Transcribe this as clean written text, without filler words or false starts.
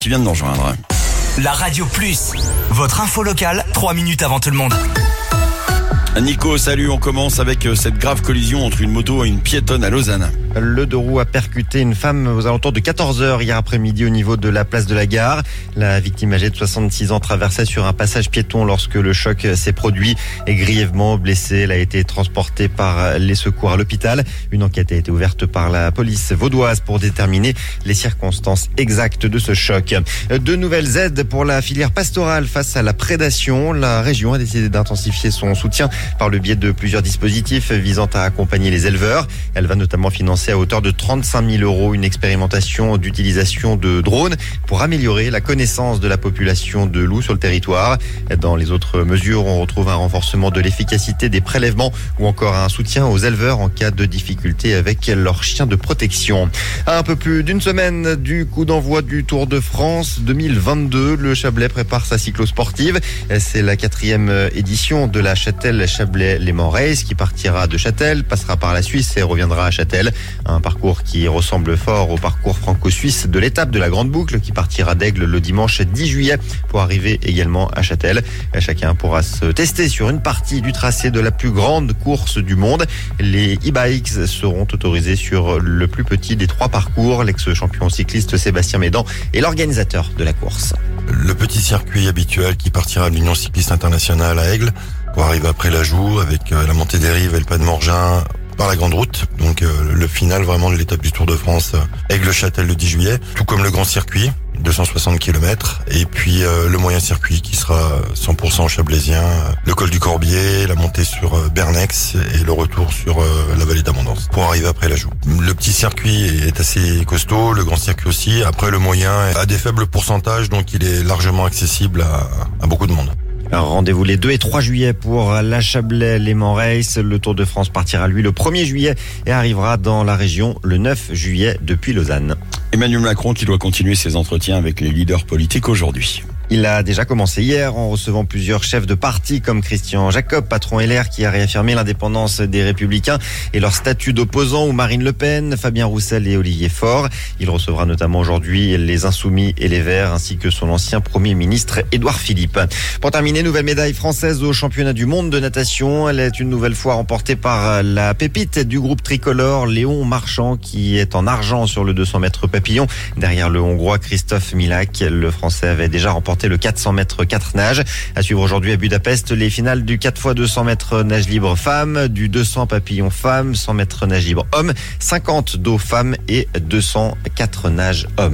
qui vient de nous rejoindre. La Radio Plus, votre info locale, 3 minutes avant tout le monde. Nico, salut, on commence avec cette grave collision entre une moto et une piétonne à Lausanne. Le deux roues a percuté une femme aux alentours de 14h hier après-midi au niveau de la place de la Gare. La victime âgée de 66 ans traversait sur un passage piéton lorsque le choc s'est produit et grièvement blessée. Elle a été transportée par les secours à l'hôpital. Une enquête a été ouverte par la police vaudoise pour déterminer les circonstances exactes de ce choc. De nouvelles aides pour la filière pastorale face à la prédation. La région a décidé d'intensifier son soutien par le biais de plusieurs dispositifs visant à accompagner les éleveurs. Elle va notamment financer à hauteur de 35 000 € une expérimentation d'utilisation de drones pour améliorer la connaissance de la population de loups sur le territoire. Dans les autres mesures, on retrouve un renforcement de l'efficacité des prélèvements ou encore un soutien aux éleveurs en cas de difficulté avec leurs chiens de protection. À un peu plus d'une semaine du coup d'envoi du Tour de France 2022, le Chablais prépare sa cyclo-sportive. C'est la 4e édition de la Châtel-Chablais-Léman Race qui partira de Châtel, passera par la Suisse et reviendra à Châtel. Un parcours qui ressemble fort au parcours franco-suisse de l'étape de la Grande Boucle qui partira d'Aigle le dimanche 10 juillet pour arriver également à Châtel. Chacun pourra se tester sur une partie du tracé de la plus grande course du monde. Les e-bikes seront autorisés sur le plus petit des 3 parcours. L'ex-champion cycliste Sébastien Médan est l'organisateur de la course. Le petit circuit habituel qui partira de l'Union cycliste internationale à Aigle pour arriver après l'Ajoux avec la montée des Rives et le pas de Morgin par la grande route. Donc le final vraiment de l'étape du Tour de France Aigle-Châtel le 10 juillet, tout comme le grand circuit 260 km et puis le moyen circuit qui sera 100% chablaisien, le col du Corbier, la montée sur Bernex et le retour sur la vallée d'Abondance pour arriver après l'Ajoux. Le petit circuit est assez costaud, le grand circuit aussi. Après le moyen a des faibles pourcentages, donc il est largement accessible à beaucoup de monde. Rendez-vous les 2 et 3 juillet pour la Chablais-Léman Race. Le Tour de France partira lui le 1er juillet et arrivera dans la région le 9 juillet depuis Lausanne. Emmanuel Macron qui doit continuer ses entretiens avec les leaders politiques aujourd'hui. Il a déjà commencé hier en recevant plusieurs chefs de parti comme Christian Jacob, patron LR, qui a réaffirmé l'indépendance des Républicains et leur statut d'opposant, ou Marine Le Pen, Fabien Roussel et Olivier Faure. Il recevra notamment aujourd'hui les Insoumis et les Verts ainsi que son ancien Premier ministre Édouard Philippe. Pour terminer, nouvelle médaille française au championnat du monde de natation. Elle est une nouvelle fois remportée par la pépite du groupe tricolore, Léon Marchand, qui est en argent sur le 200 mètres papillon. Derrière le Hongrois Christophe Milak, le Français avait déjà remporté le 400 mètres 4 nages. À suivre aujourd'hui à Budapest, les finales du 4x200 mètres nage libre femmes, du 200 papillon femmes, 100 mètres nage libre hommes, 50 dos femmes et 204 nage hommes.